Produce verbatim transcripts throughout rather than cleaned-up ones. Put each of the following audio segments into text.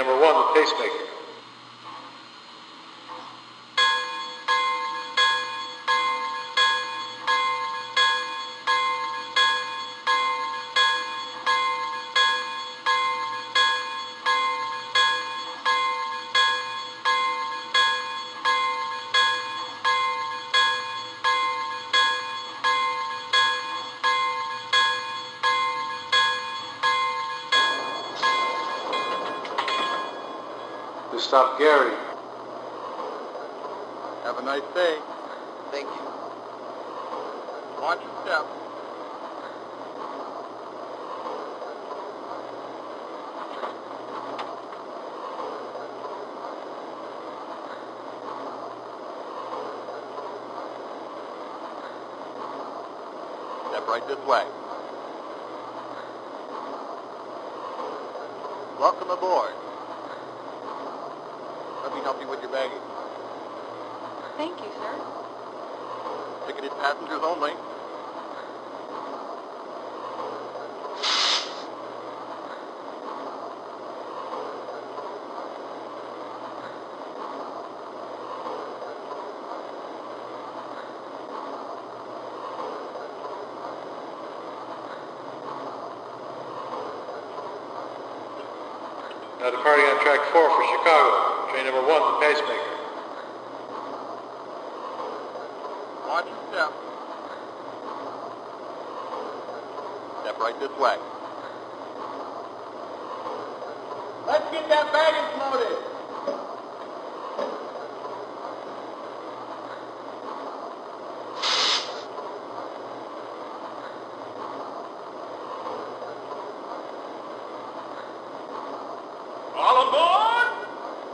number one, the pacemaker. To stop Gary. Have a nice day. Thank you. Watch your step. Step right this way. Welcome aboard. Let me help you with your baggage. Thank you, sir. Ticketed passengers only. Now departing on track four for Chicago. Train number one, the pacemaker. Watch your step. Step right this way. Let's get that baggage loaded. All aboard!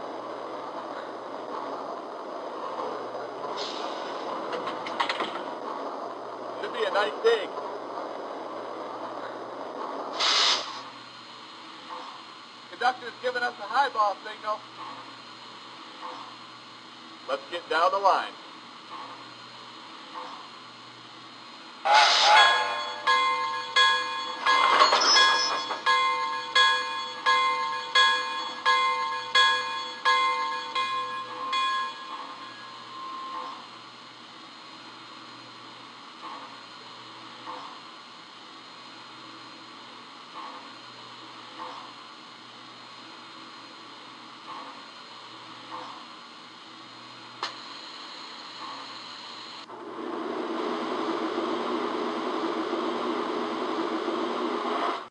Should be a nice dig. Conductor's giving us a highball signal. Let's get down the line.